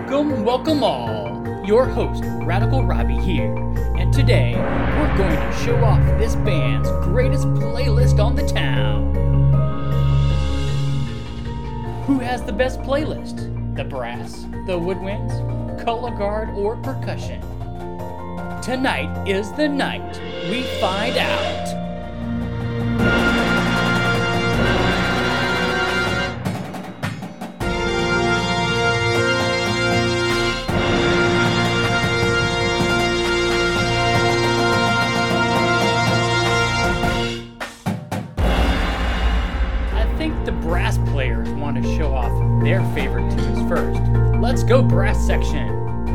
Welcome all. Your host, Radical Robbie here, and today we're going to show off this band's greatest playlist on the town. Who has the best playlist? The brass, the woodwinds, color guard, or percussion? Tonight is the night we find out. Want to show off their favorite tunes first. Let's go, brass section.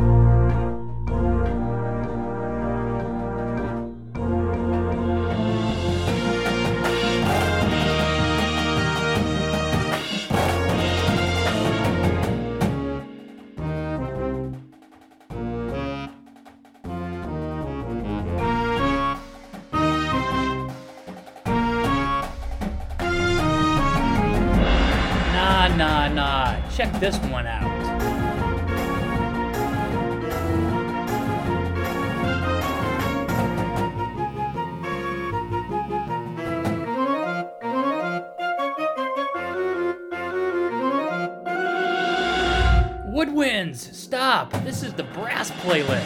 Nah. Check this one out. Woodwinds, stop. This is the brass playlist.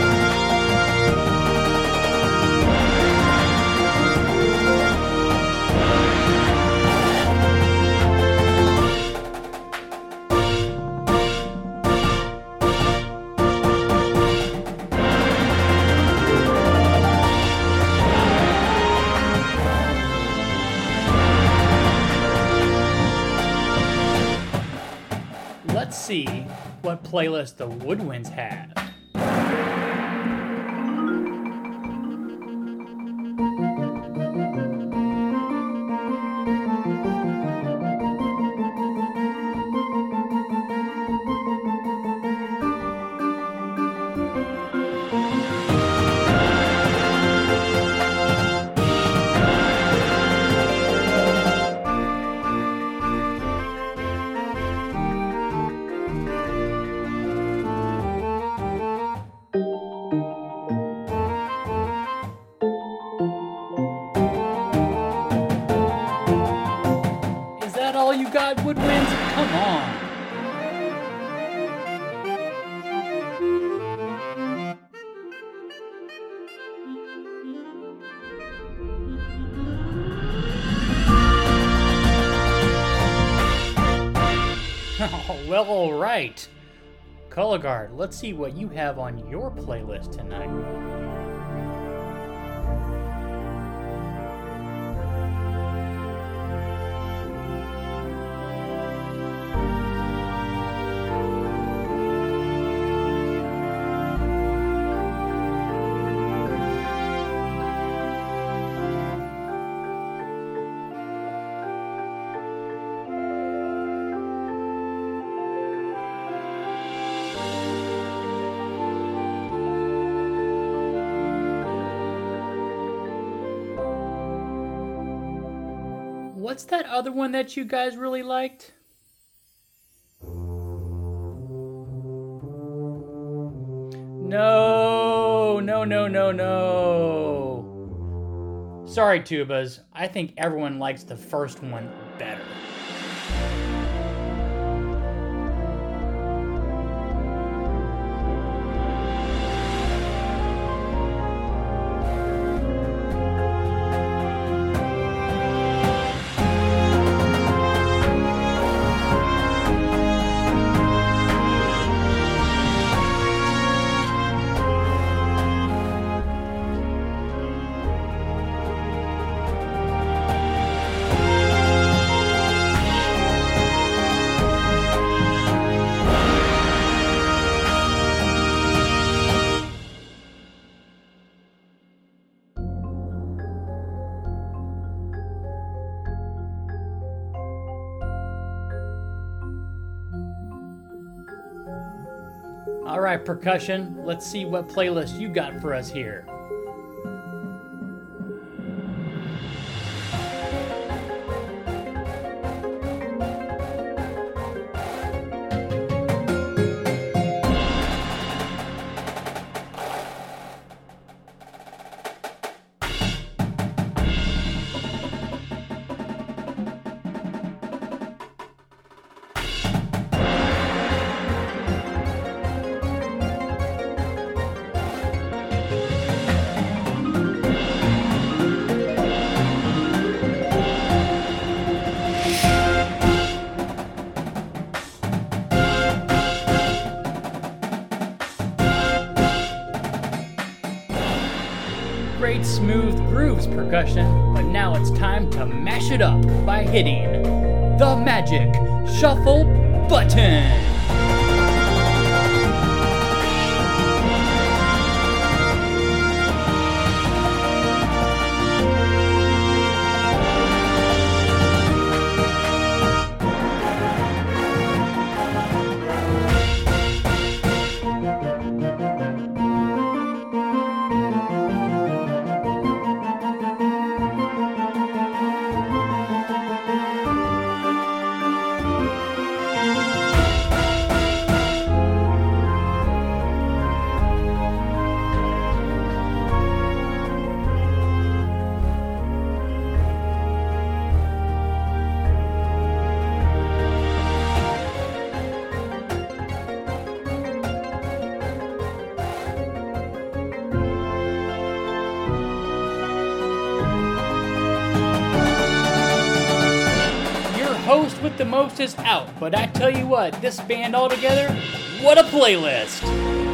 Let's see what playlist the Woodwinds have. All you got, Woodwinds? Come on. Oh, well, all right. Color Guard, let's see what you have on your playlist tonight. What's that other one that you guys really liked? No. Sorry, Tubas. I think everyone likes the first one better. All right, Percussion, let's see what playlist you got for us here. great smooth grooves percussion, but now it's time to mash it up by hitting the magic shuffle button. Host with the most is out, but I tell you what, this band altogether, what a playlist!